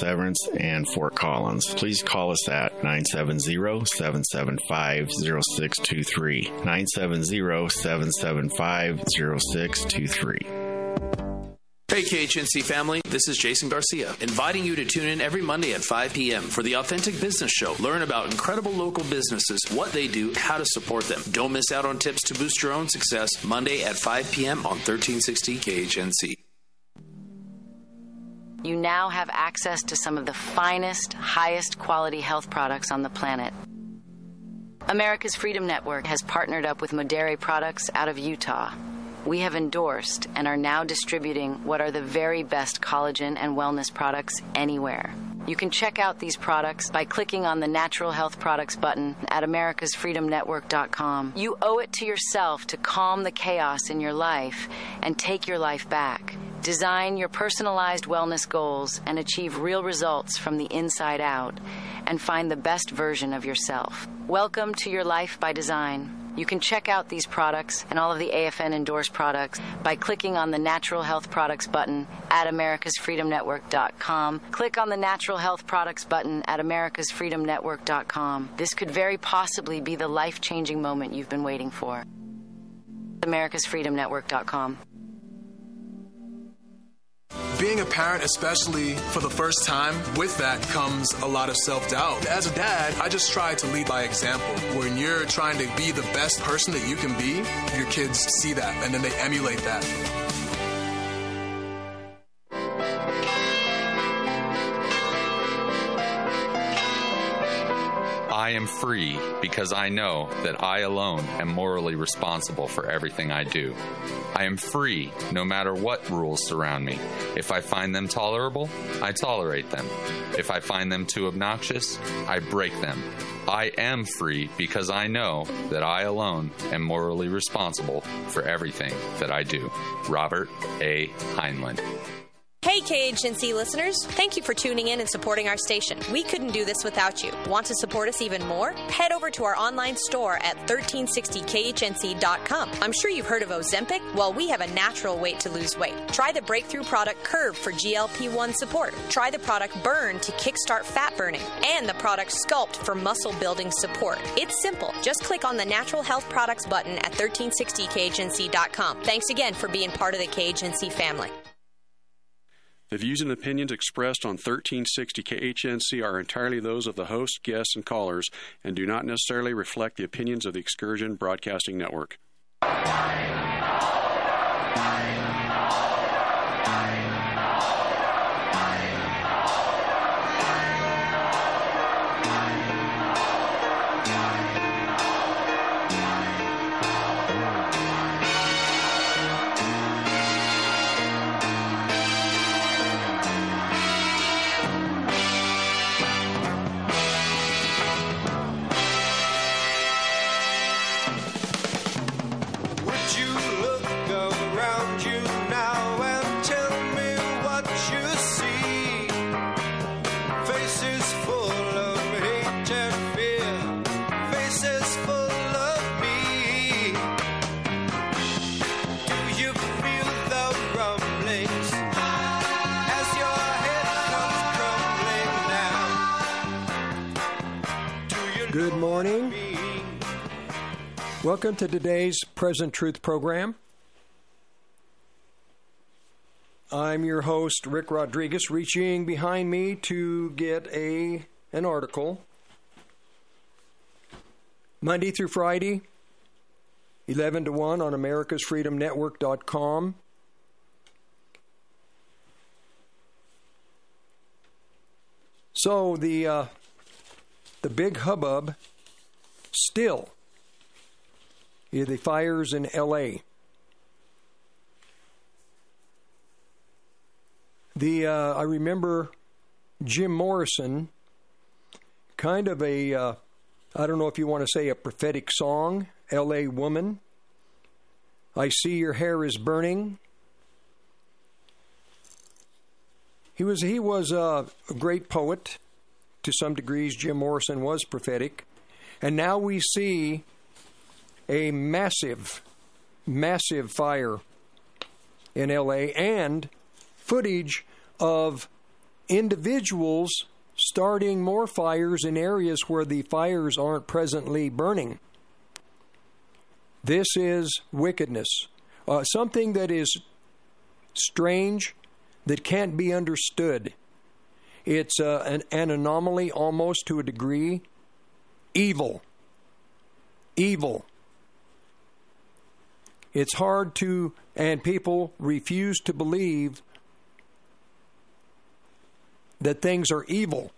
Severance, and Fort Collins. Please call us at 970-775-0623. 970-775-0623. Hey KHNC family, this is Jason Garcia, inviting you to tune in every Monday at 5 p.m. for the Authentic Business Show. Learn about incredible local businesses, what they do, how to support them. Don't miss out on tips to boost your own success, Monday at 5 p.m. on 1360 KHNC. You now have access to some of the finest, highest quality health products on the planet. America's Freedom Network has partnered up with Modere Products out of Utah. We have endorsed and are now distributing what are the very best collagen and wellness products anywhere. You can check out these products by clicking on the Natural Health Products button at americasfreedomnetwork.com. You owe it to yourself to calm the chaos in your life and take your life back. Design your personalized wellness goals and achieve real results from the inside out, and find the best version of yourself. Welcome to your life by design. You can check out these products and all of the AFN endorsed products by clicking on the Natural Health Products button at americasfreedomnetwork.com. Click on the Natural Health Products button at americasfreedomnetwork.com. This could very possibly be the life-changing moment you've been waiting for. americasfreedomnetwork.com. Being a parent, especially for the first time, with that comes a lot of self-doubt. As a dad, I just try to lead by example. When you're trying to be the best person that you can be, your kids see that, and then they emulate that. I am free because I know that I alone am morally responsible for everything I do. I am free no matter what rules surround me. If I find them tolerable, I tolerate them. If I find them too obnoxious, I break them. I am free because I know that I alone am morally responsible for everything that I do. Robert A. Heinlein. Hey KHNC listeners, thank you for tuning in and supporting our station. We couldn't do this without you. Want to support us even more? Head over to our online store at 1360khnc.com. I'm sure you've heard of Ozempic. Well, we have a natural way to lose weight. Try the breakthrough product Curve for GLP-1 support. Try the product Burn to kickstart fat burning. And the product Sculpt for muscle building support. It's simple. Just click on the Natural Health Products button at 1360khnc.com. Thanks again for being part of the KHNC family. The views and opinions expressed on 1360 KHNC are entirely those of the host, guests, and callers, and do not necessarily reflect the opinions of the Excursion Broadcasting Network. Good morning. Welcome to today's Present Truth program. I'm your host, Rick Rodriguez, reaching behind me to get an article. Monday through Friday, 11 to 1 on americasfreedomnetwork.com. So the big hubbub still is the fires in L.A. I remember Jim Morrison, kind of a, I don't know if you want to say a prophetic song, L.A. Woman. I see your hair is burning. He was a great poet. To some degrees, Jim Morrison was prophetic. And now we see a massive, massive fire in L.A. and footage of individuals starting more fires in areas where the fires aren't presently burning. This is wickedness. Something that is strange, that can't be understood. It's an anomaly almost to a degree. Evil. Evil. It's hard to, and people refuse to believe that things are evil.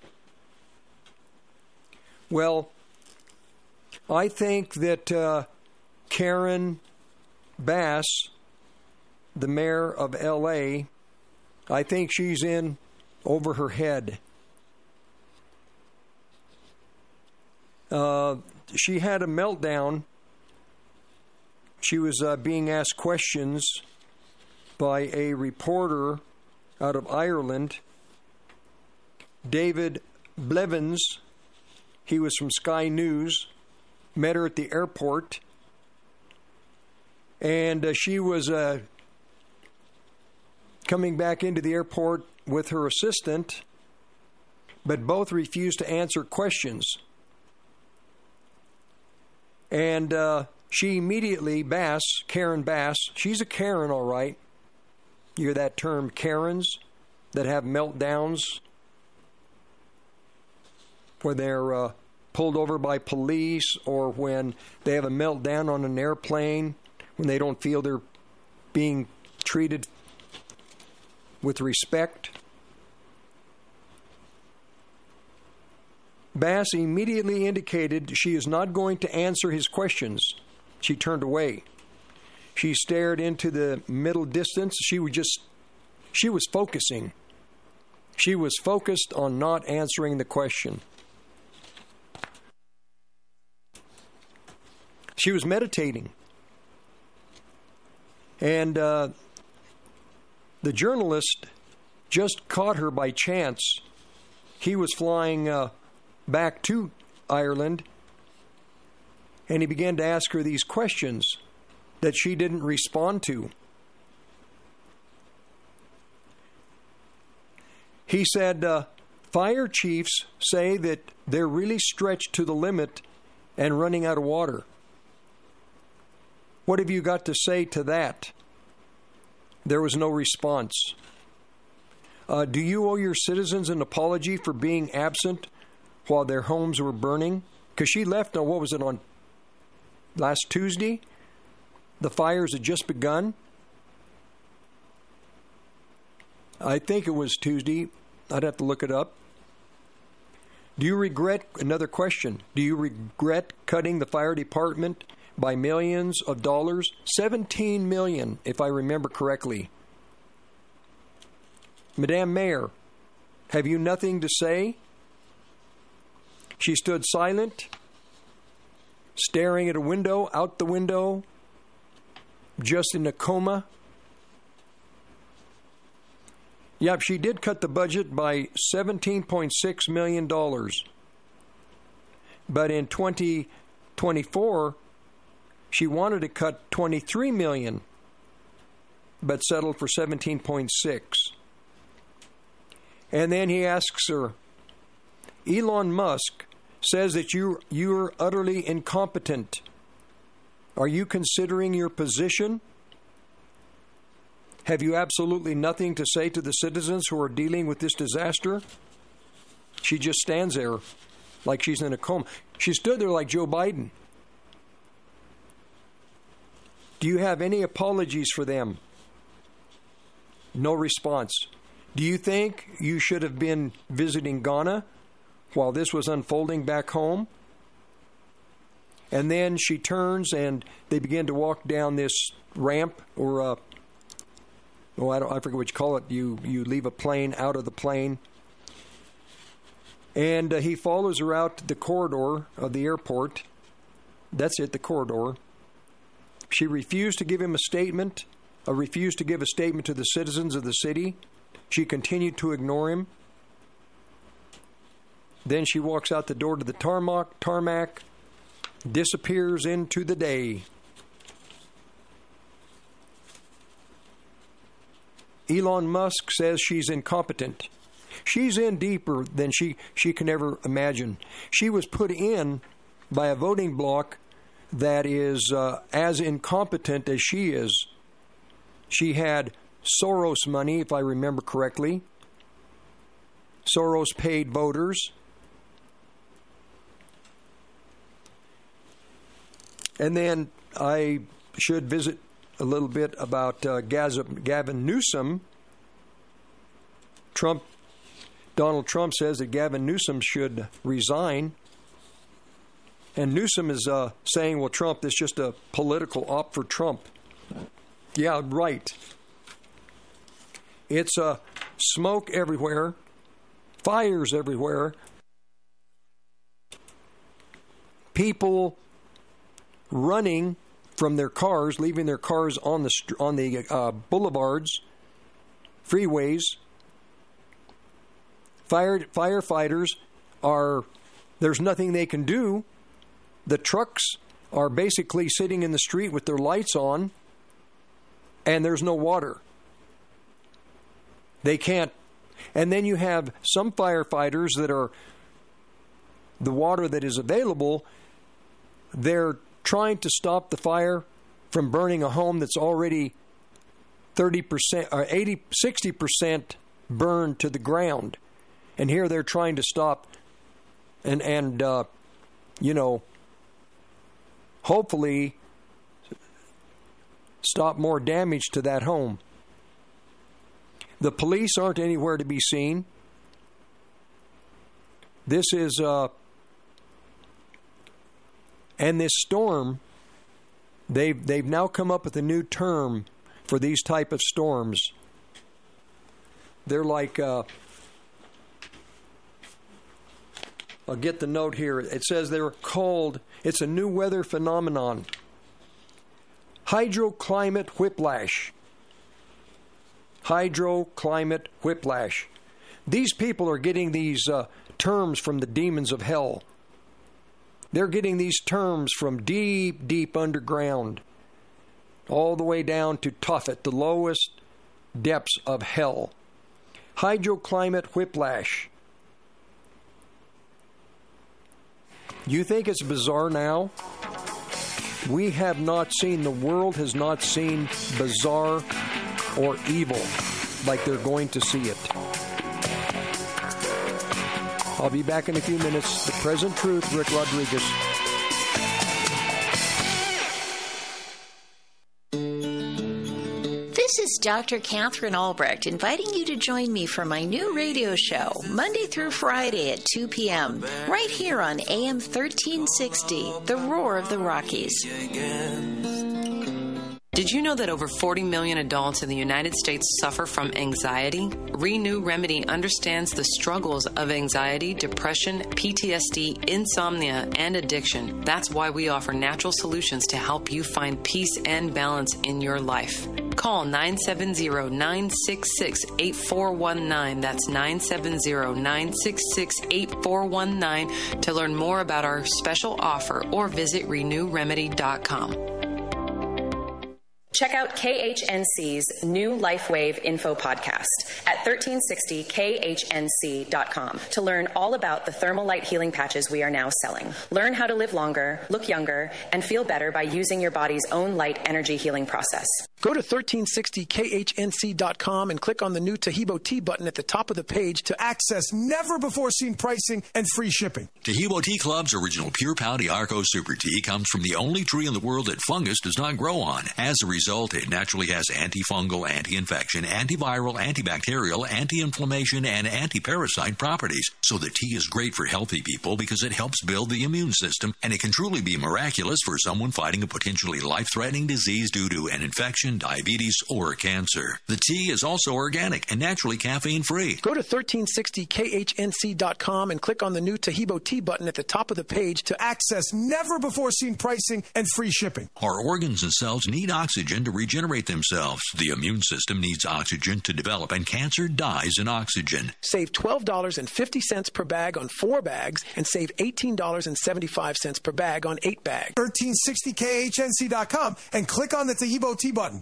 Well, I think that Karen Bass, the mayor of L.A., I think she's in over her head. She had a meltdown. She was being asked questions by a reporter out of Ireland, David Blevins. He was from Sky News. Met her at the airport. And she was coming back into the airport with her assistant, but both refused to answer questions. And she immediately, Karen Bass, she's a Karen, all right. You hear that term, Karens, that have meltdowns where they're pulled over by police, or when they have a meltdown on an airplane, when they don't feel they're being treated with respect. Bass immediately indicated she is not going to answer his questions. She turned away. She stared into the middle distance. She was focusing. She was focused on not answering the question. She was meditating. And the journalist just caught her by chance. He was flying back to Ireland, and he began to ask her these questions that she didn't respond to. He said, fire chiefs say that they're really stretched to the limit and running out of water. What have you got to say to that? There was no response. Do you owe your citizens an apology for being absent while their homes were burning? Because she left on, what was it, on last Tuesday? The fires had just begun. I think it was Tuesday. I'd have to look it up. Do you regret, another question, do you regret cutting the fire department by millions of dollars? $17 million, if I remember correctly. Madame Mayor, have you nothing to say? She stood silent, staring at a window, out the window, just in a coma. Yep, she did cut the budget by $17.6 million. But in 2024, she wanted to cut $23 million, but settled for $17.6. And then he asks her, Elon Musk says that you're utterly incompetent. Are you considering your position? Have you absolutely nothing to say to the citizens who are dealing with this disaster? She just stands there like she's in a coma. She stood there like Joe Biden. Do you have any apologies for them? No response. Do you think you should have been visiting Ghana while this was unfolding back home? And then she turns and they begin to walk down this ramp, or I forget what you call it. You leave a plane out of the plane. And he follows her out the corridor of the airport. That's it, the corridor. She refused to give him a statement, refused to give a statement to the citizens of the city. She continued to ignore him. Then she walks out the door to the tarmac, disappears into the day. Elon Musk says she's incompetent. She's in deeper than she can ever imagine. She was put in by a voting bloc that is as incompetent as she is. She had Soros money, if I remember correctly. Soros paid voters. And then I should visit a little bit about Gavin Newsom. Donald Trump says that Gavin Newsom should resign. And Newsom is saying, well, Trump is just a political op for Trump. Yeah, right. It's smoke everywhere, fires everywhere, people running from their cars, leaving their cars on the boulevards, freeways. Firefighters there's nothing they can do. The trucks are basically sitting in the street with their lights on, and there's no water. They can't. And then you have some firefighters that are, the water that is available, they're trying to stop the fire from burning a home that's already 30% or 60% burned to the ground. And here they're trying to stop and hopefully stop more damage to that home. The police aren't anywhere to be seen. This is and this storm, they've now come up with a new term for these type of storms. They're like I'll get the note here. It says they're called, it's a new weather phenomenon, hydroclimate whiplash. Hydroclimate whiplash. These people are getting these terms from the demons of hell. They're getting these terms from deep, deep underground, all the way down to Tophet, the lowest depths of hell. Hydroclimate whiplash. You think it's bizarre now? We have not seen, the world has not seen bizarre or evil like they're going to see it. I'll be back in a few minutes. The Present Truth, Rick Rodriguez. This is Dr. Catherine Albrecht inviting you to join me for my new radio show, Monday through Friday at 2 p.m., right here on AM 1360, The Roar of the Rockies. Did you know that over 40 million adults in the United States suffer from anxiety? Renew Remedy understands the struggles of anxiety, depression, PTSD, insomnia, and addiction. That's why we offer natural solutions to help you find peace and balance in your life. Call 970-966-8419. That's 970-966-8419 to learn more about our special offer or visit renewremedy.com. Check out KHNC's new LifeWave info podcast at 1360khnc.com to learn all about the thermal light healing patches we are now selling. Learn how to live longer, look younger, and feel better by using your body's own light energy healing process. Go to 1360khnc.com and click on the new Tahibo Tea button at the top of the page to access never-before-seen pricing and free shipping. Tahibo Tea Club's original Pure Pau d'Arco Super Tea comes from the only tree in the world that fungus does not grow on. As a result, it naturally has antifungal, anti-infection, antiviral, antibacterial, anti-inflammation, and anti-parasite properties. So the tea is great for healthy people because it helps build the immune system, and it can truly be miraculous for someone fighting a potentially life-threatening disease due to an infection, diabetes, or cancer. The tea is also organic and naturally caffeine-free. Go to 1360khnc.com and click on the new Tahibo Tea button at the top of the page to access never-before-seen pricing and free shipping. Our organs and cells need oxygen to regenerate themselves. The immune system needs oxygen to develop, and cancer dies in oxygen. Save $12.50 per bag on 4 bags and save $18.75 per bag on 8 bags. 1360khnc.com and click on the Tahibo Tea button.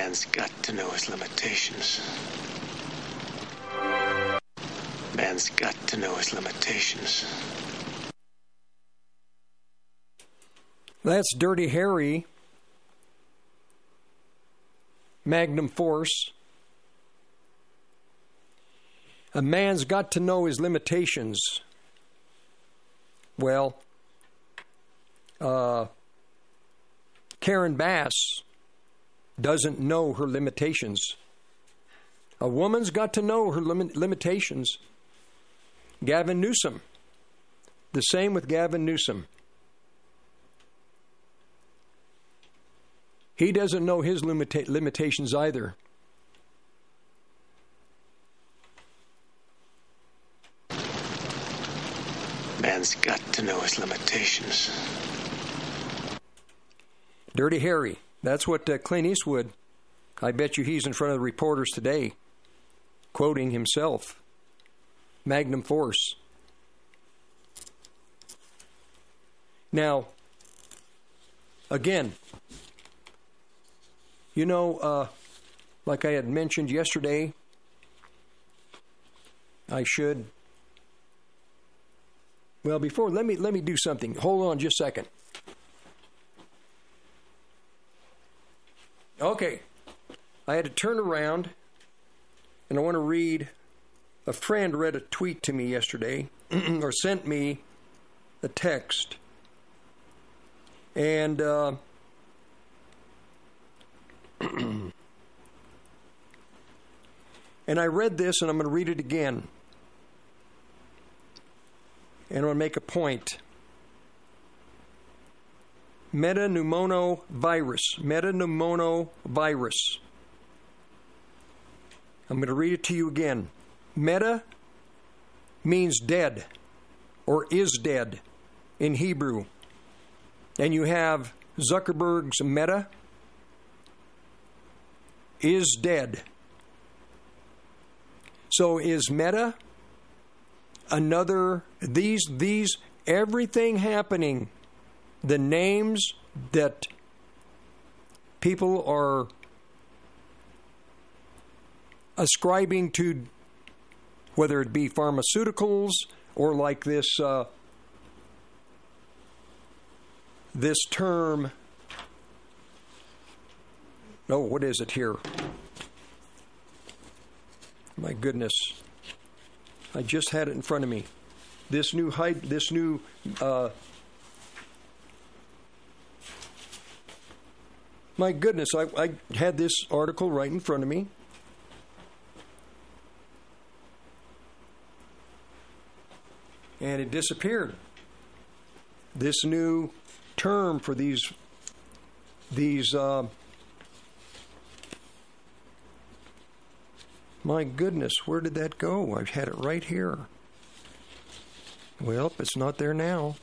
Man's got to know his limitations. Man's got to know his limitations. That's Dirty Harry, Magnum Force. A man's got to know his limitations. Well, Karen Bass doesn't know her limitations. A woman's got to know her limitations. Gavin Newsom. The same with Gavin Newsom. He doesn't know his limitations either. Man's got to know his limitations. Dirty Harry. That's what Clint Eastwood, I bet you he's in front of the reporters today, quoting himself. Magnum Force. Now, again, you know, like I had mentioned yesterday, I should. Well, before let me do something. Hold on just a second. Okay, I had to turn around, and I want to read. A friend read a tweet to me yesterday, or sent me a text, and and I read this, and I'm going to read it again, and I'm going to make a point. Metapneumovirus. I'm going to read it to you again. Meta means dead, or is dead, in Hebrew. And you have Zuckerberg's Meta is dead. So is Meta another, these everything happening, the names that people are ascribing to, whether it be pharmaceuticals or like this this term. Oh, what is it here? My goodness, I just had it in front of me. This new my goodness, I had this article right in front of me. And it disappeared. This new term for these my goodness, where did that go? I've had it right here. Well, it's not there now.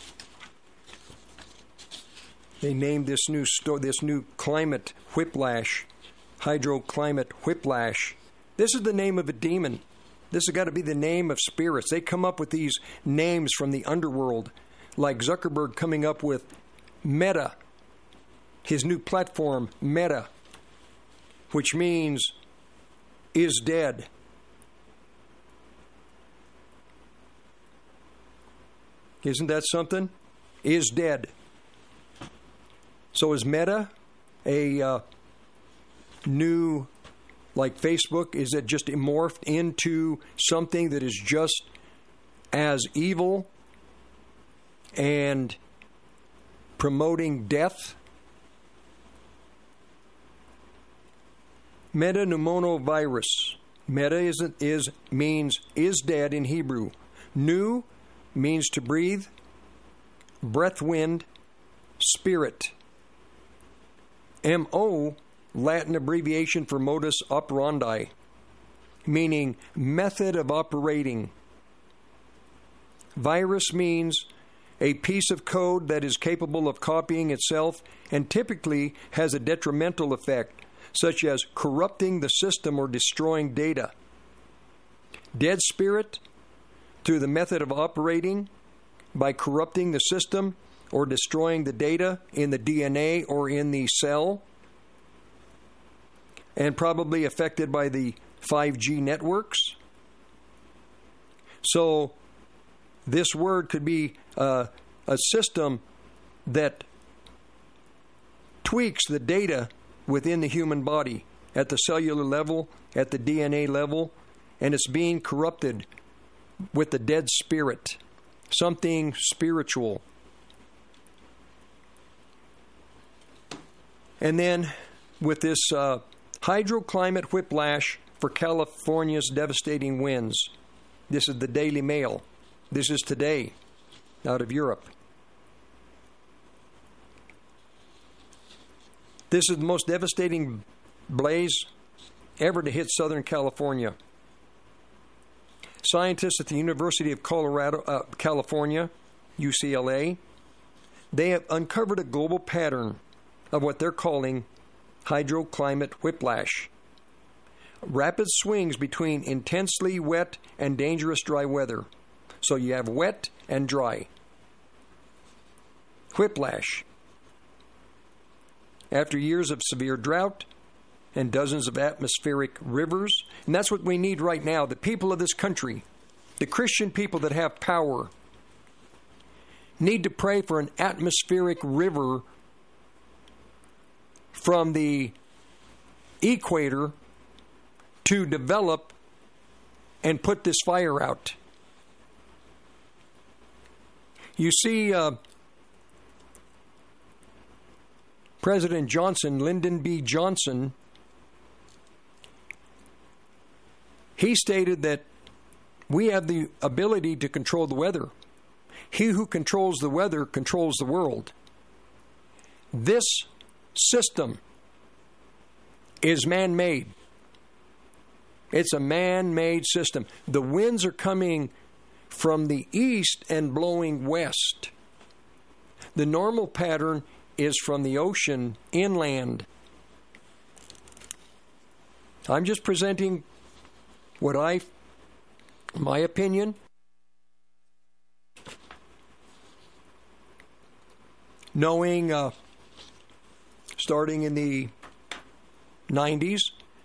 They named this new climate whiplash, hydroclimate whiplash. This is the name of a demon. This has got to be the name of spirits. They come up with these names from the underworld, like Zuckerberg coming up with Meta, his new platform, Meta, which means is dead. Isn't that something? Is dead. So is Meta a new, like Facebook, is it just morphed into something that is just as evil and promoting death? Metapneumovirus. Meta means is dead in Hebrew. Pneu means to breathe. Breath, wind, spirit. MO, Latin abbreviation for modus operandi, meaning method of operating. Virus means a piece of code that is capable of copying itself and typically has a detrimental effect, such as corrupting the system or destroying data. Dead spirit, through the method of operating by corrupting the system or destroying the data in the DNA or in the cell. and probably affected by the 5G networks. So this word could be a system that tweaks the data within the human body at the cellular level, at the DNA level, and it's being corrupted with the dead spirit, something spiritual. And then with this hydroclimate whiplash for California's devastating winds. This is the Daily Mail. This is today out of Europe. This is the most devastating blaze ever to hit Southern California. Scientists at the University of California, UCLA, they have uncovered a global pattern of what they're calling hydroclimate whiplash. Rapid swings between intensely wet and dangerous dry weather. So you have wet and dry. Whiplash. After years of severe drought and dozens of atmospheric rivers, and that's what we need right now. The people of this country, the Christian people that have power, need to pray for an atmospheric river from the equator to develop and put this fire out. You see, President Johnson, Lyndon B. Johnson, he stated that we have the ability to control the weather. He who controls the weather controls the world. This system is man-made. It's a man-made system. The winds are coming from the east and blowing west. The normal pattern is from the ocean inland. I'm just presenting my opinion. Knowing, starting in the 90s.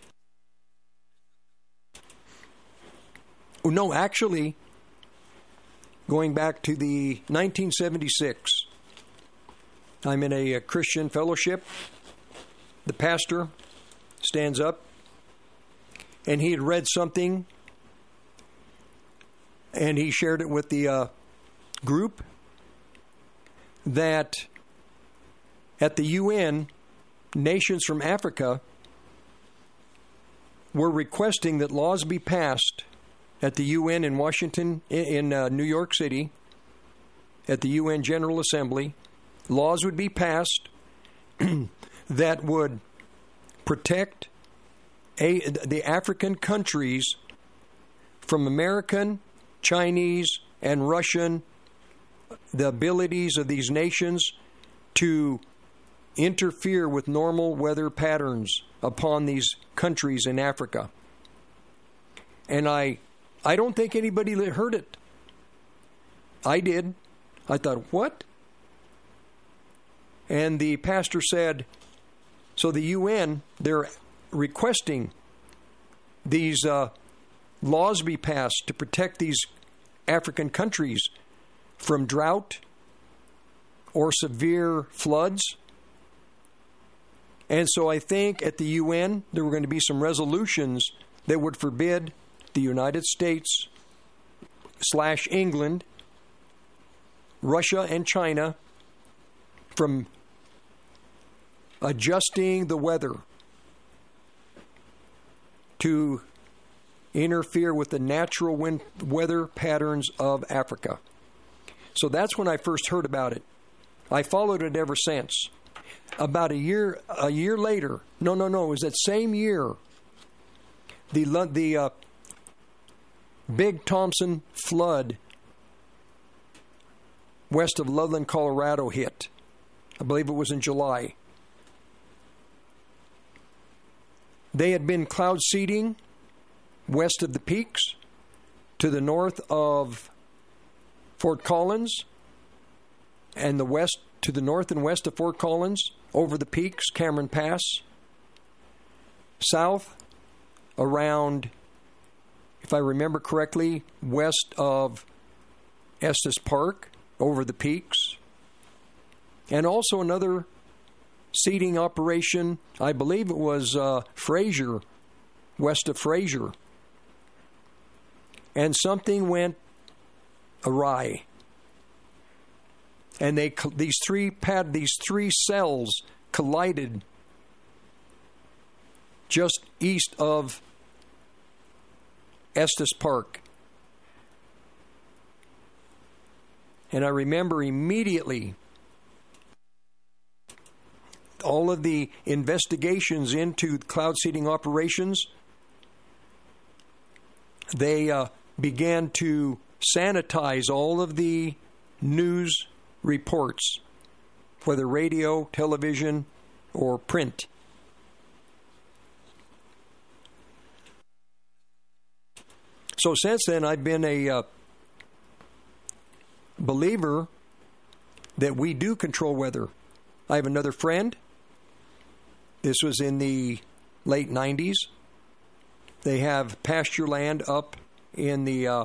No, actually, going back to the 1976. I'm in a Christian fellowship. The pastor stands up, and he had read something, and he shared it with the group, that at the UN, nations from Africa were requesting that laws be passed at the UN in Washington, in New York City, at the UN General Assembly. Laws would be passed that would protect the African countries from American, Chinese, and Russian, the abilities of these nations to interfere with normal weather patterns upon these countries in Africa. And I don't think anybody heard it. I did. I thought, what? And the pastor said, so the UN, they're requesting these laws be passed to protect these African countries from drought or severe floods. And so I think at the UN there were going to be some resolutions that would forbid the United States / England, Russia, and China from adjusting the weather to interfere with the natural weather patterns of Africa. So that's when I first heard about it. I followed it ever since. About a year later, it was that same year, the Big Thompson flood west of Loveland, Colorado hit. I believe it was in July. They had been cloud seeding west of the peaks to the north of Fort Collins, and to the north and west of Fort Collins over the peaks, Cameron Pass. south around, if I remember correctly, west of Estes Park, over the peaks. And also another seeding operation, I believe it was Fraser, west of Fraser. And something went awry. And these three cells collided just east of Estes Park. And I remember immediately all of the investigations into cloud seeding operations. They began to sanitize all of the news reports, whether radio, television, or print. So since then, I've been a believer that we do control weather. I have another friend. This was in the late 90s. They have pasture land up in the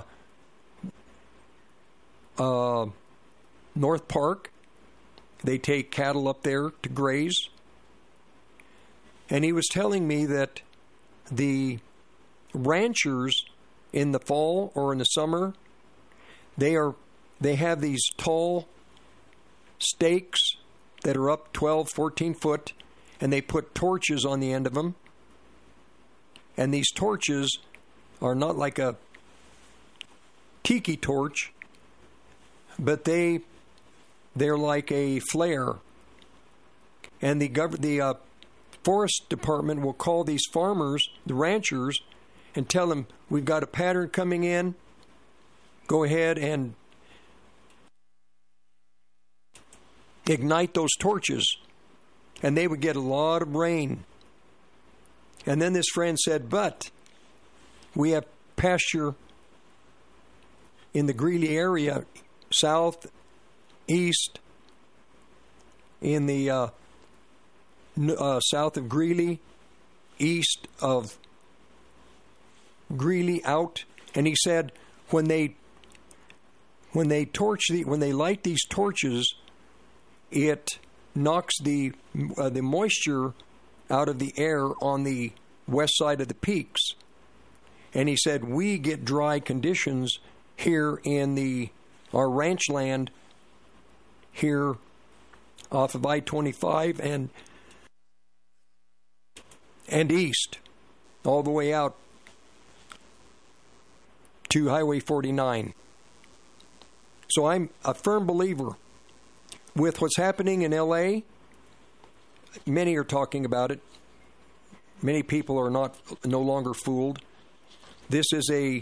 North Park. They take cattle up there to graze. And he was telling me that the ranchers in the fall or in the summer, they have these tall stakes that are up 12, 14 foot, and they put torches on the end of them. And these torches are not like a tiki torch, but they're like a flare. And the forest department will call these farmers, the ranchers, and tell them, we've got a pattern coming in. Go ahead and ignite those torches. And they would get a lot of rain. And then this friend said, but we have pasture in the Greeley area, south, east, in the south of Greeley, east of Greeley out. And he said, when they light these torches, it knocks the moisture out of the air on the west side of the peaks. And he said, we get dry conditions here in our ranch land here off of I-25 and east, all the way out to Highway 49. So I'm a firm believer with what's happening in L.A. Many are talking about it. Many people are no longer fooled. This is a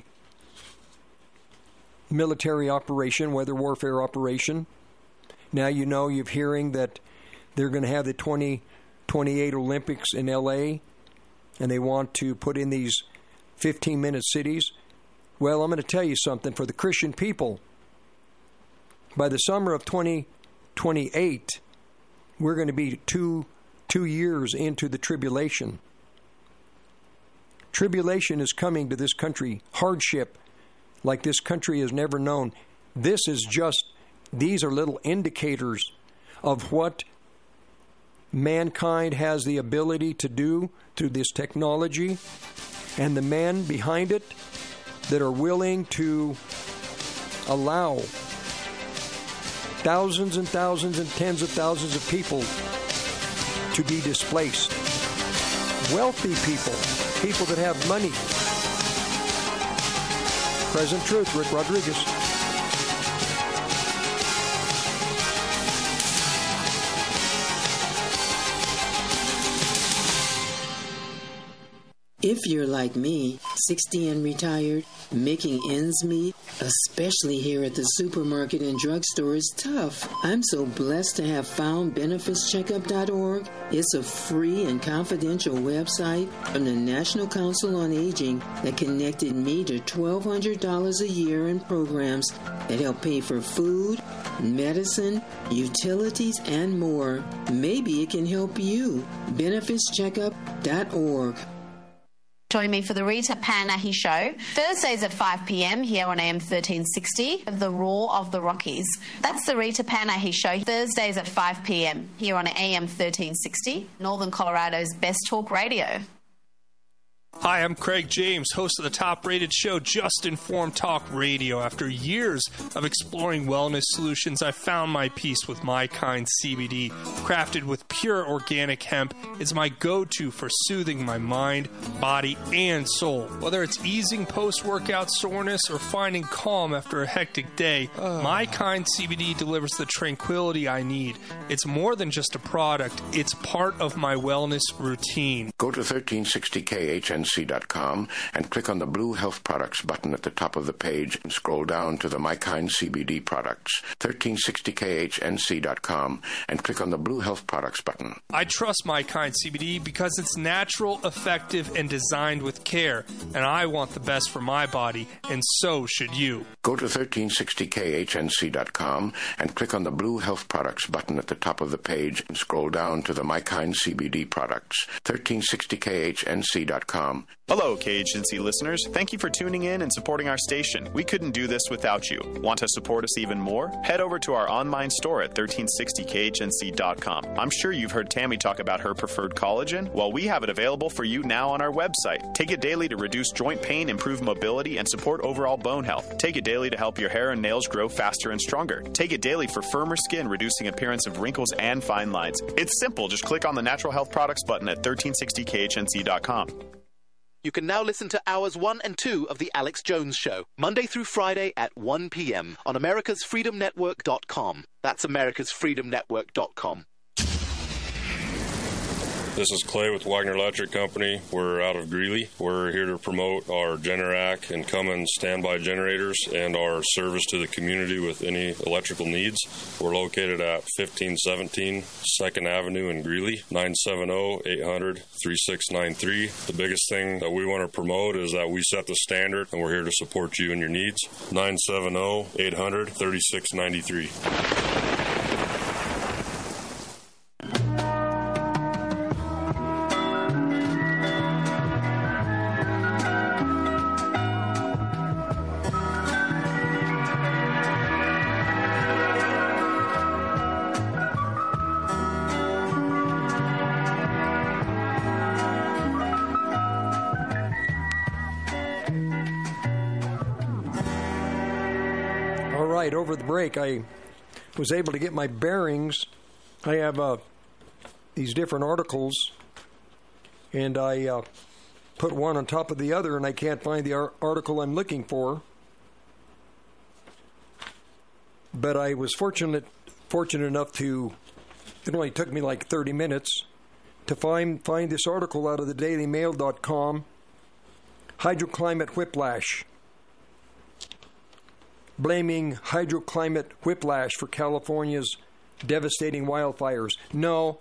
military operation, weather warfare operation. Now you're hearing that they're going to have the 2028 Olympics in L.A., and they want to put in these 15-minute cities. Well, I'm going to tell you something. For the Christian people, by the summer of 2028, we're going to be two years into the tribulation. Tribulation is coming to this country. Hardship like this country has never known. These are little indicators of what mankind has the ability to do through this technology, and the men behind it that are willing to allow thousands and thousands and tens of thousands of people to be displaced. Wealthy people that have money. Present Truth, Rick Rodriguez. If you're like me, 60 and retired, making ends meet, especially here at the supermarket and drugstore, is tough. I'm so blessed to have found BenefitsCheckup.org. It's a free and confidential website from the National Council on Aging that connected me to $1,200 a year in programs that help pay for food, medicine, utilities, and more. Maybe it can help you. BenefitsCheckup.org. Join me for the Rita Panahi Show, Thursdays at 5 p.m. here on AM 1360, The Roar of the Rockies. That's the Rita Panahi Show, Thursdays at 5 p.m. here on AM 1360, Northern Colorado's best talk radio. Hi, I'm Craig James, host of the top-rated show Just Informed Talk Radio. After years of exploring wellness solutions, I found my peace with My Kind CBD. Crafted with pure organic hemp, it's my go-to for soothing my mind, body, and soul. Whether it's easing post-workout soreness or finding calm after a hectic day, My Kind CBD delivers the tranquility I need. It's more than just a product, it's part of my wellness routine. Go to 1360KHNC.com and click on the blue Health Products button at the top of the page and scroll down to the My Kind CBD products. 1360KHNC.com and click on the blue Health Products button. I trust My Kind CBD because it's natural, effective, and designed with care, and I want the best for my body, and so should you. Go to 1360KHNC.com and click on the blue Health Products button at the top of the page and scroll down to the My Kind CBD products. 1360KHNC.com. Hello, KHNC listeners. Thank you for tuning in and supporting our station. We couldn't do this without you. Want to support us even more? Head over to our online store at 1360KHNC.com. I'm sure you've heard Tammy talk about her preferred collagen. Well, we have it available for you now on our website. Take it daily to reduce joint pain, improve mobility, and support overall bone health. Take it daily to help your hair and nails grow faster and stronger. Take it daily for firmer skin, reducing appearance of wrinkles and fine lines. It's simple. Just click on the Natural Health Products button at 1360KHNC.com. You can now listen to hours 1 and 2 of The Alex Jones Show, Monday through Friday at 1 p.m. on americasfreedomnetwork.com. That's americasfreedomnetwork.com. This is Clay with Wagner Electric Company. We're out of Greeley. We're here to promote our Generac and Cummins standby generators and our service to the community with any electrical needs. We're located at 1517 2nd Avenue in Greeley, 970-800-3693. The biggest thing that we want to promote is that we set the standard, and we're here to support you and your needs. 970-800-3693. Over the break, I was able to get my bearings. I have these different articles, and I put one on top of the other, and I can't find the article I'm looking for. But I was fortunate enough to, it only took me like 30 minutes to find this article out of the dailymail.com, Hydroclimate Whiplash. Blaming hydroclimate whiplash for California's devastating wildfires. No.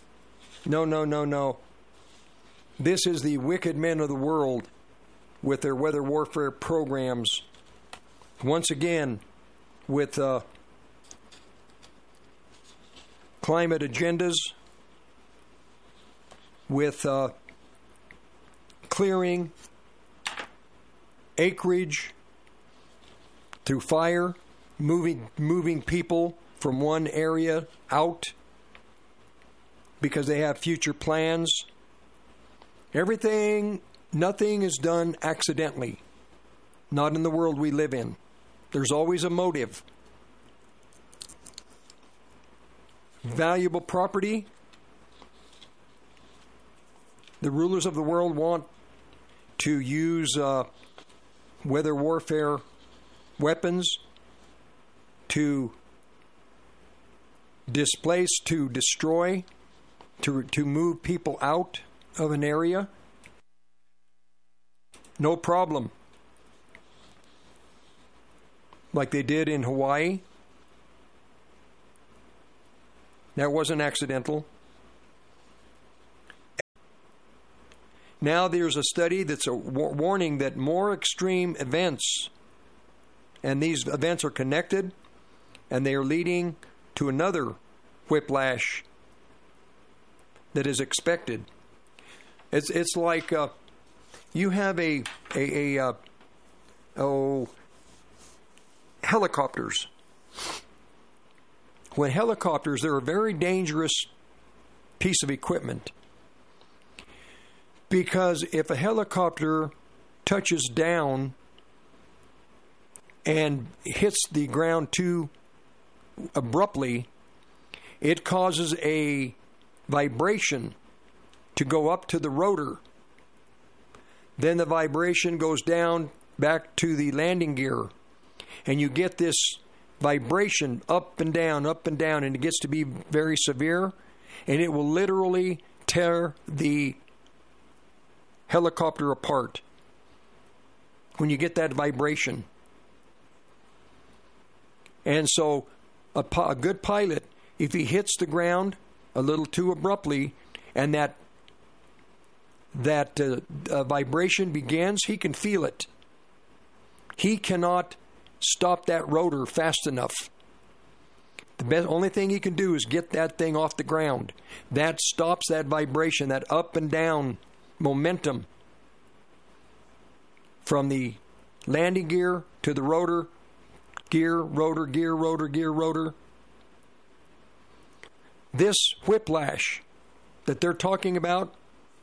This is the wicked men of the world with their weather warfare programs. Once again, with climate agendas, with clearing acreage through fire, moving people from one area out because they have future plans. Nothing is done accidentally. Not in the world we live in. There's always a motive. Valuable property. The rulers of the world want to use weather warfare weapons to displace, to destroy, to move people out of an area. No problem. Like they did in Hawaii. That wasn't accidental. Now there's a study that's warning that more extreme events, and these events are connected, and they are leading to another whiplash that is expected. It's like you have helicopters. When helicopters, they're a very dangerous piece of equipment, because if a helicopter touches down and hits the ground too abruptly, it causes a vibration to go up to the rotor. Then the vibration goes down back to the landing gear, and you get this vibration up and down, and it gets to be very severe, and it will literally tear the helicopter apart when you get that vibration. And so a good pilot, if he hits the ground a little too abruptly and that vibration begins, he can feel it. He cannot stop that rotor fast enough. The only thing he can do is get that thing off the ground. That stops that vibration, that up and down momentum from the landing gear to the rotor, gear, rotor, gear, rotor, gear, rotor. This whiplash that they're talking about,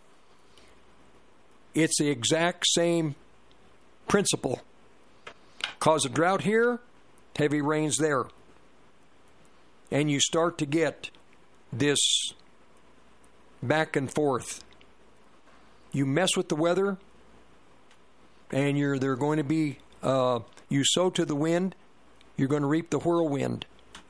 it's the exact same principle. Cause a drought here, heavy rains there. And you start to get this back and forth. You mess with the weather, and they're going to be, you sow to the wind, you're going to reap the whirlwind.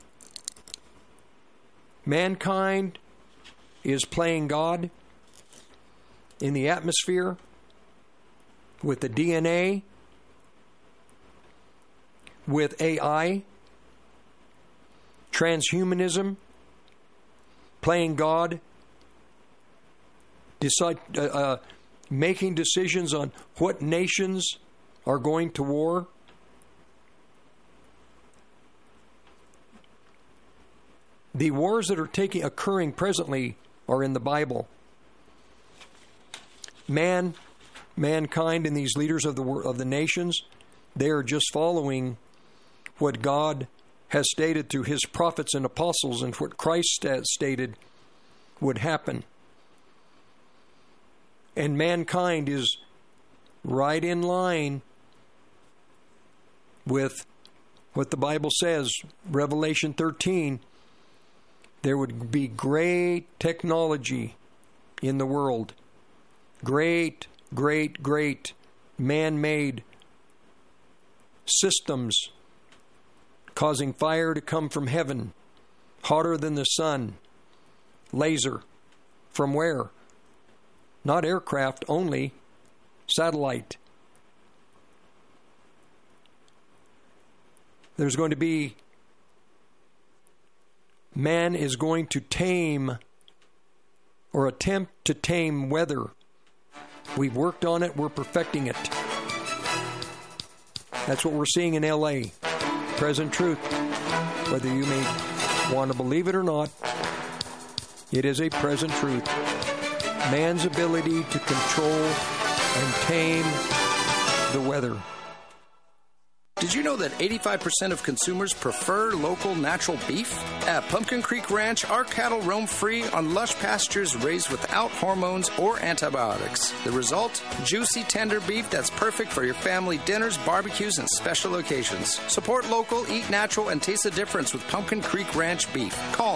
Mankind is playing God in the atmosphere with the DNA, with AI, transhumanism, playing God, making decisions on what nations are going to war. The wars that are occurring presently are in the Bible. Mankind and these leaders of the nations, they are just following what God has stated through his prophets and apostles and what Christ stated would happen. And mankind is right in line with what the Bible says, Revelation 13. There would be great technology in the world. Great, great, great man-made systems causing fire to come from heaven, hotter than the sun. Laser. From where? Not aircraft only, satellite. There's going to be, man is going to tame or attempt to tame weather. We've worked on it, we're perfecting it. That's what we're seeing in LA. Present truth. Whether you may want to believe it or not, it is a present truth. Man's ability to control and tame the weather. Did you know that 85% of consumers prefer local natural beef? At Pumpkin Creek Ranch, our cattle roam free on lush pastures raised without hormones or antibiotics. The result? Juicy, tender beef that's perfect for your family dinners, barbecues, and special occasions. Support local, eat natural, and taste the difference with Pumpkin Creek Ranch beef. Call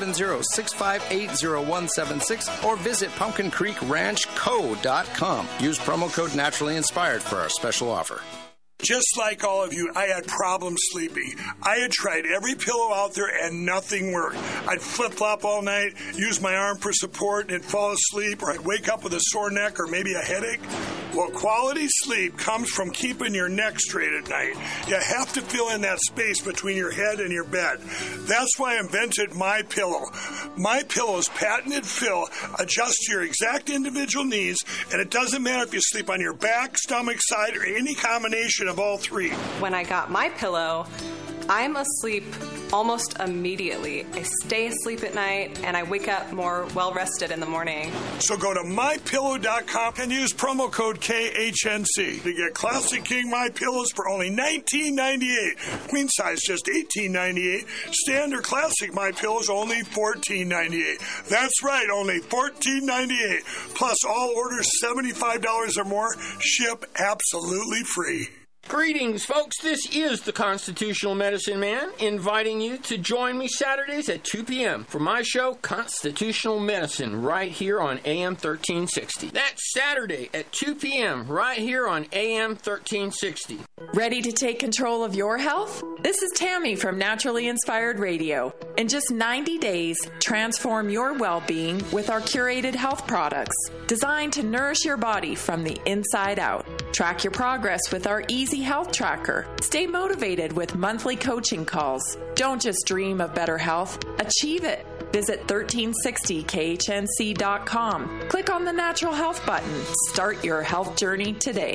970-658-0176 or visit pumpkincreekranchco.com. Use promo code Naturally Inspired for our special offer. Just like all of you, I had problems sleeping. I had tried every pillow out there and nothing worked. I'd flip-flop all night, use my arm for support, and fall asleep, or I'd wake up with a sore neck or maybe a headache. Well, quality sleep comes from keeping your neck straight at night. You have to fill in that space between your head and your bed. That's why I invented MyPillow. MyPillow's patented fill adjusts to your exact individual needs, and it doesn't matter if you sleep on your back, stomach, side, or any combination of all three. When I got MyPillow, I'm asleep almost immediately. I stay asleep at night, and I wake up more well-rested in the morning. So go to MyPillow.com and use promo code KHNC to get Classic King My Pillows for only $19.98. Queen size just $18.98. Standard Classic My Pillows only $14.98. That's right, only $14.98. Plus, all orders $75 or more ship absolutely free. Greetings, folks. This is the Constitutional Medicine Man, inviting you to join me Saturdays at 2 p.m. for my show, Constitutional Medicine, right here on AM 1360. That's Saturday at 2 p.m. right here on AM 1360. Ready to take control of your health? This is Tammy from Naturally Inspired Radio. In just 90 days, transform your well-being with our curated health products, designed to nourish your body from the inside out. Track your progress with our Easy Health Tracker. Stay motivated with monthly coaching calls. Don't just dream of better health, achieve it. Visit 1360khnc.com. Click on the Natural Health button. Start your health journey today.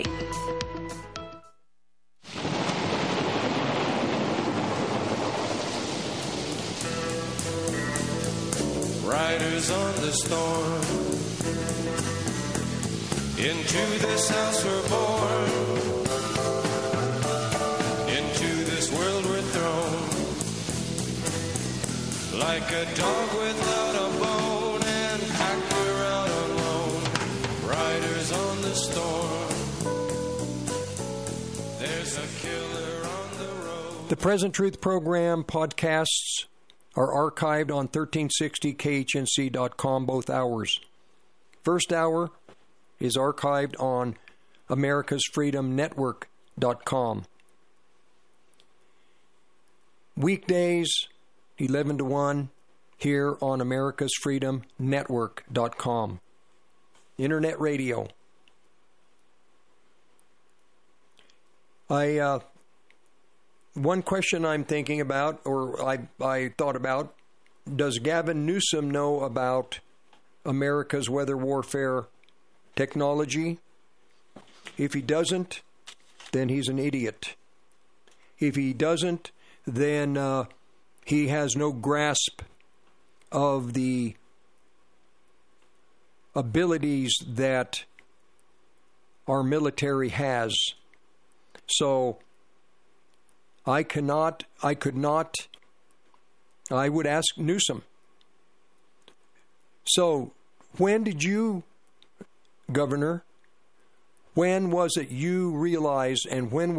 Riders on the storm. Into this house we're born. Into this world we're thrown. Like a dog without a bone and packed we're out alone. Riders on the storm. There's a killer on the road. The Present Truth Program podcasts are archived on 1360khnc.com both hours. First hour is archived on americasfreedomnetwork.com. Weekdays, 11 to 1, here on americasfreedomnetwork.com. Internet radio. One question I'm thinking about, or I thought about, does Gavin Newsom know about America's weather warfare technology? If he doesn't, then he's an idiot. If he doesn't, then he has no grasp of the abilities that our military has. So I would ask Newsom. So when did you, Governor, when was it you realized, and when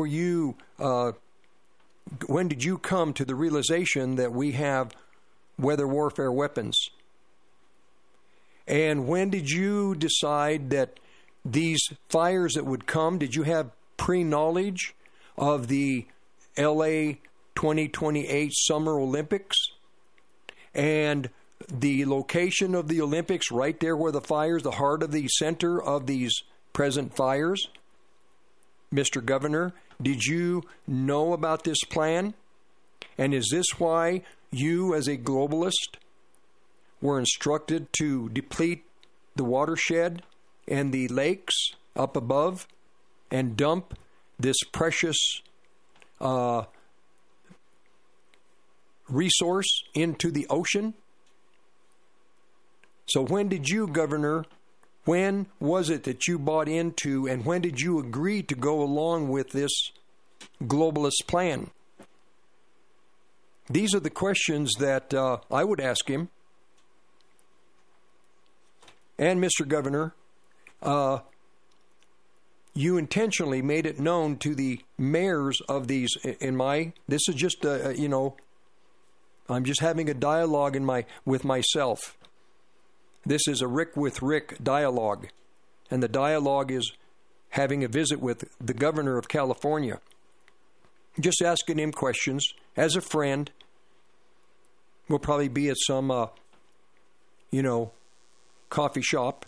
did you come to the realization that we have weather warfare weapons? And when did you decide that these fires that would come, did you have pre-knowledge of the LA 2028 Summer Olympics and the location of the Olympics right there where the fires, the heart of the center of these present fires? Mr. Governor, did you know about this plan? And is this why you, as a globalist, were instructed to deplete the watershed and the lakes up above and dump this precious resource into the ocean? So when did you, Governor, when was it that you bought into, and when did you agree to go along with this globalist plan? These are the questions that I would ask him. And Mr. Governor, you intentionally made it known to the mayors of these, this is just, I'm just having a dialogue with myself. This is a Rick with Rick dialogue. And the dialogue is having a visit with the governor of California. Just asking him questions as a friend. We'll probably be at some, coffee shop.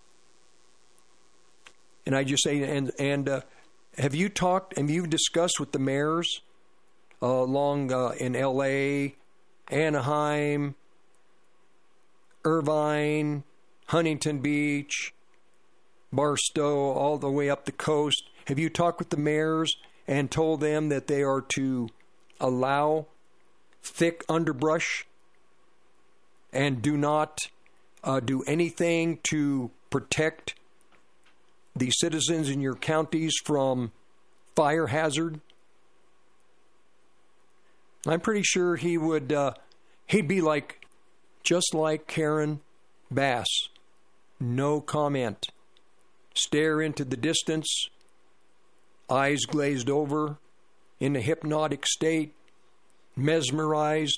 And I just say, have you discussed with the mayors along in L.A., Anaheim, Irvine, Huntington Beach, Barstow, all the way up the coast? Have you talked with the mayors and told them that they are to allow thick underbrush and do not do anything to protect the citizens in your counties from fire hazard? I'm pretty sure he would, he'd be like, just like Karen Bass. No comment. Stare into the distance, eyes glazed over, in a hypnotic state, mesmerized,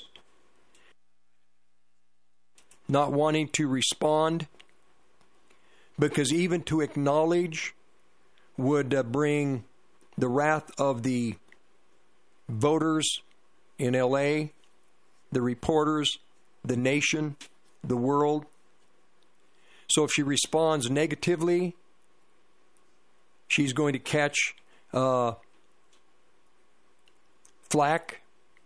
not wanting to respond, because even to acknowledge would bring the wrath of the voters in LA, the reporters, the nation, the world. So if she responds negatively, she's going to catch flack.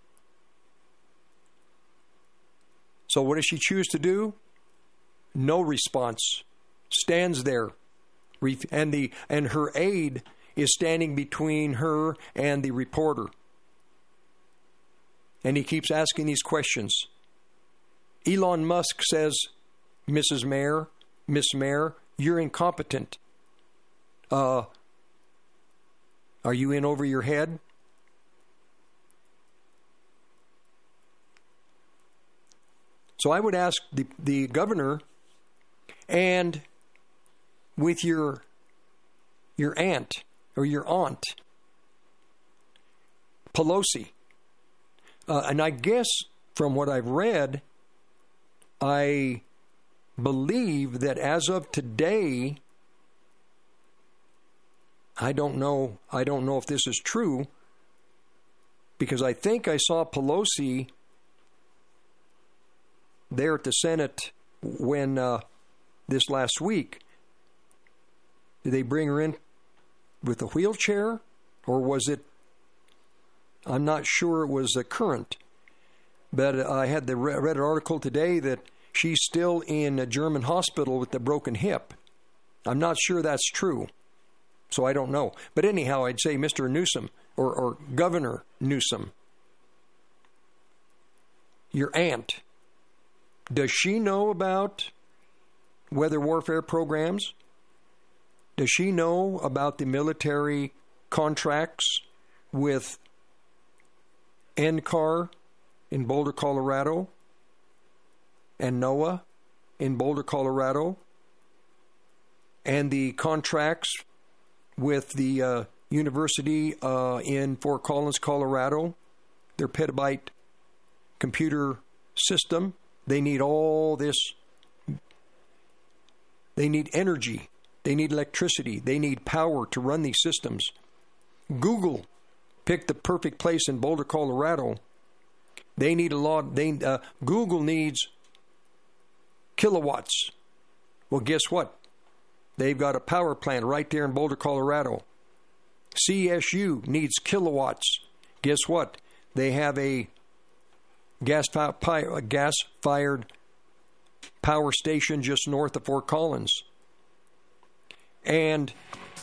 So what does she choose to do? No response. Stands there. And her aide is standing between her and the reporter. And he keeps asking these questions. Elon Musk says, Mrs. Mayor, Miss Mayor, you're incompetent. Are you in over your head? So I would ask the governor, and with your aunt or your aunt, Pelosi, and I guess from what I've read, I believe that as of today, I don't know if this is true, because I think I saw Pelosi there at the Senate when this last week. Did they bring her in with a wheelchair, or was it? I'm not sure it was current, but I had read an article today that she's still in a German hospital with a broken hip. I'm not sure that's true, so I don't know. But anyhow, I'd say Mr. Newsom or Governor Newsom, your aunt, does she know about weather warfare programs? Does she know about the military contracts with NCAR in Boulder, Colorado, and NOAA in Boulder, Colorado, and the contracts with the university in Fort Collins, Colorado, their petabyte computer system? They need all this. They need energy. They need electricity. They need power to run these systems. Google picked the perfect place in Boulder, Colorado. They need a lot. Google needs kilowatts. Well, guess what? They've got a power plant right there in Boulder, Colorado. CSU needs kilowatts. Guess what? They have a gas-fired power station just north of Fort Collins. And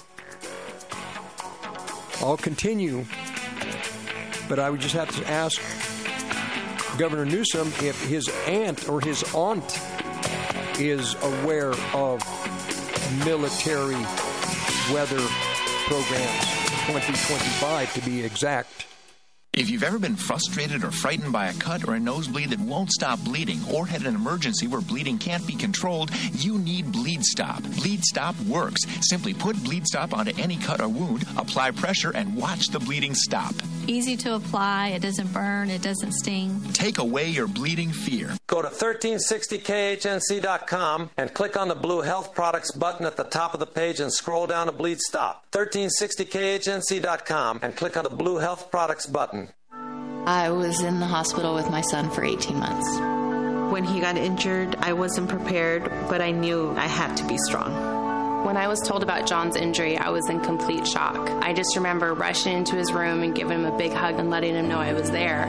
I'll continue, but I would just have to ask Governor Newsom if his aunt or his aunt is aware of military weather programs, 2025 to be exact. If you've ever been frustrated or frightened by a cut or a nosebleed that won't stop bleeding, or had an emergency where bleeding can't be controlled, you need Bleed Stop. Bleed Stop works. Simply put Bleed Stop onto any cut or wound, apply pressure, and watch the bleeding stop. Easy to apply. It doesn't burn. It doesn't sting. Take away your bleeding fear. Go to 1360khnc.com and click on the blue Health Products button at the top of the page and scroll down to Bleed Stop. 1360khnc.com and click on the blue Health Products button. I was in the hospital with my son for 18 months. When he got injured, I wasn't prepared, but I knew I had to be strong. When I was told about John's injury, I was in complete shock. I just remember rushing into his room and giving him a big hug and letting him know I was there.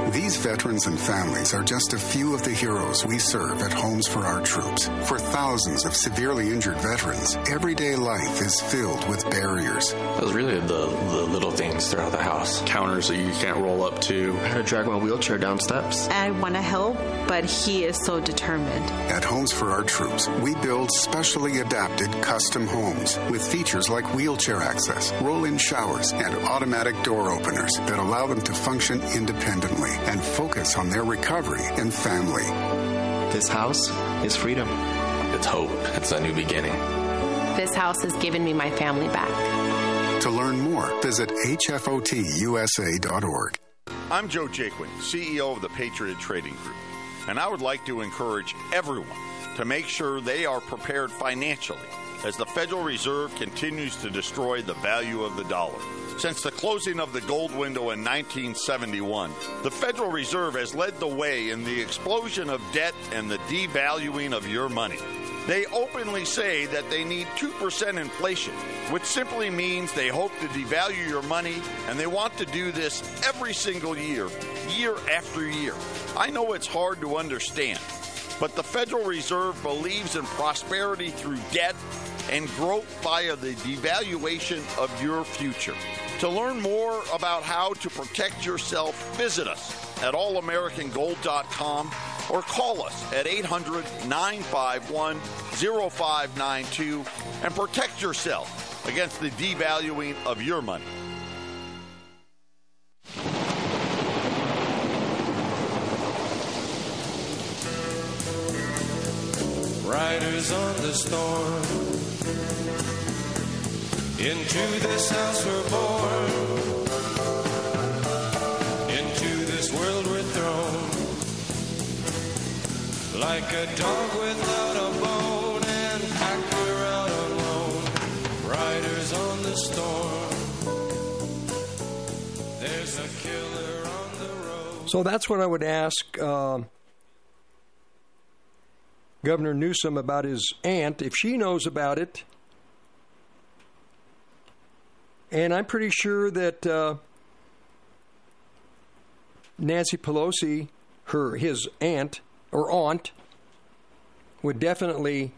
These veterans and families are just a few of the heroes we serve at Homes for Our Troops. For thousands of severely injured veterans, everyday life is filled with barriers. It was really the little things throughout the house. Counters that you can't roll up to. I had to drag my wheelchair down steps. I want to help, but he is so determined. At Homes for Our Troops, we build specially adapted custom homes with features like wheelchair access, roll-in showers, and automatic door openers that allow them to function independently and focus on their recovery and family. This house is freedom. It's hope. It's a new beginning. This house has given me my family back. To learn more, visit hfotusa.org. I'm Joe Jaquin, CEO of the Patriot Trading Group, and I would like to encourage everyone to make sure they are prepared financially as the Federal Reserve continues to destroy the value of the dollar. Since the closing of the gold window in 1971, the Federal Reserve has led the way in the explosion of debt and the devaluing of your money. They openly say that they need 2% inflation, which simply means they hope to devalue your money, and they want to do this every single year, year after year. I know it's hard to understand, but the Federal Reserve believes in prosperity through debt and growth via the devaluation of your future. To learn more about how to protect yourself, visit us at allamericangold.com or call us at 800-951-0592 and protect yourself against the devaluing of your money. Riders on the storm. Into this house we're born. Into this world we're thrown. Like a dog without a bone, and packed we're out alone. Riders on the storm. There's a killer on the road. So that's what I would ask Governor Newsom about his aunt, if she knows about it. And I'm pretty sure that Nancy Pelosi, his aunt, would definitely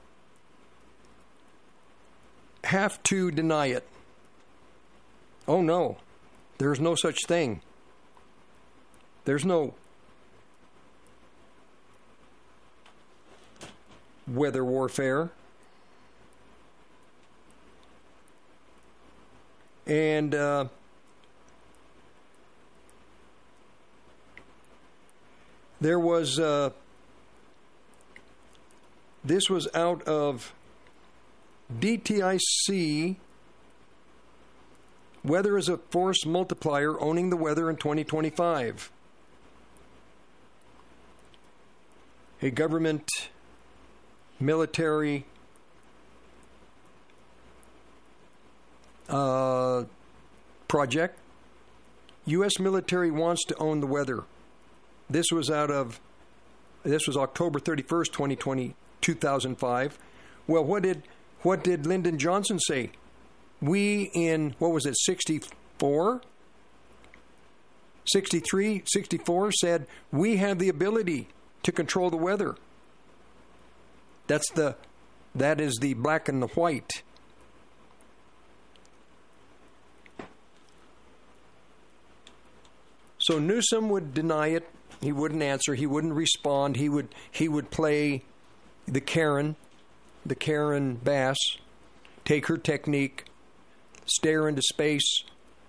have to deny it. Oh, no. There's no such thing. There's no weather warfare. And there was, this was out of DTIC, Weather is a Force Multiplier, Owning the Weather in 2025. A government, military, project. U.S. military wants to own the weather. This was October 31st, 2005. Well, what did Lyndon Johnson say? We in, 64? 63, 64 said, we have the ability to control the weather. That is the black and the white. So Newsom would deny it. He wouldn't answer. He wouldn't respond. He would play the Karen Bass, take her technique, stare into space.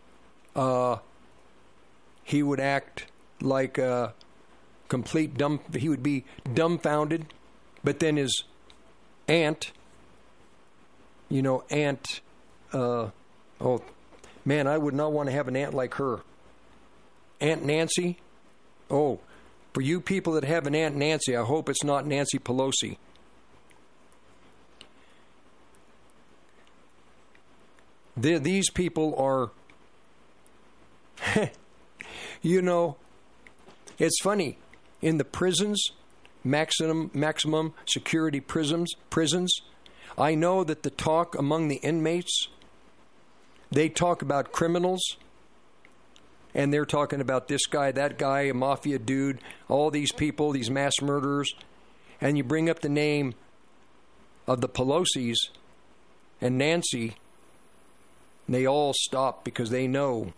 He would act like a complete he would be dumbfounded. But then his aunt, oh man, I would not want to have an aunt like her. Aunt Nancy? Oh, for you people that have an Aunt Nancy, I hope it's not Nancy Pelosi. These people are, it's funny. In the prisons, maximum security prisons, I know that the talk among the inmates, they talk about criminals and they're talking about this guy, that guy, a mafia dude, all these people, these mass murderers, and you bring up the name of the Pelosi's and Nancy, and they all stop because they know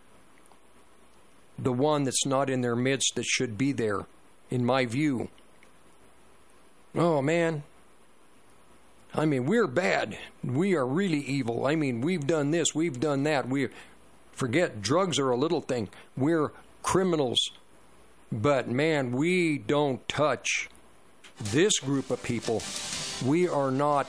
the one that's not in their midst that should be there, in my view. Oh, man. I mean, we're bad. We are really evil. I mean, we've done this, we've done that. We forget drugs are a little thing. We're criminals. But, man, we don't touch this group of people. We're not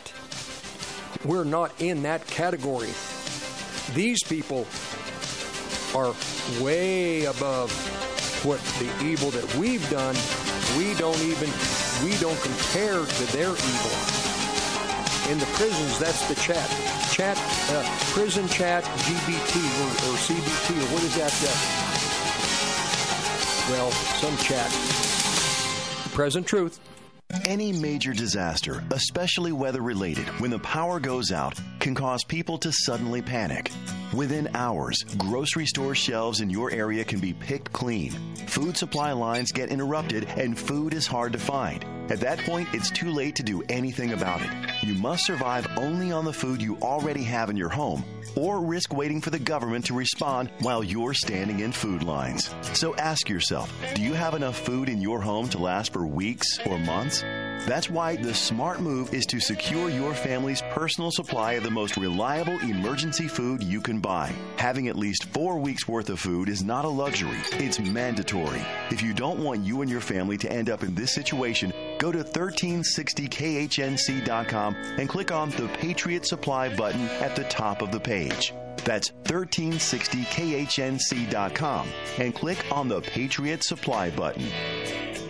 in that category. These people are way above what the evil that we've done. We don't compare to their evil. In the prisons, that's the prison chat, GBT or CBT, or what is that? Well, some chat. Present truth. Any major disaster, especially weather-related, when the power goes out, can cause people to suddenly panic. Within hours, grocery store shelves in your area can be picked clean. Food supply lines get interrupted, and food is hard to find. At that point, it's too late to do anything about it. You must survive only on the food you already have in your home, or risk waiting for the government to respond while you're standing in food lines. So ask yourself, do you have enough food in your home to last for weeks or months? That's why the smart move is to secure your family's personal supply of the most reliable emergency food you can buy. Having at least 4 weeks worth of food is not a luxury, it's mandatory. If you don't want you and your family to end up in this situation, go to 1360khnc.com and click on the Patriot Supply button at the top of the page. That's 1360khnc.com and click on the Patriot Supply button.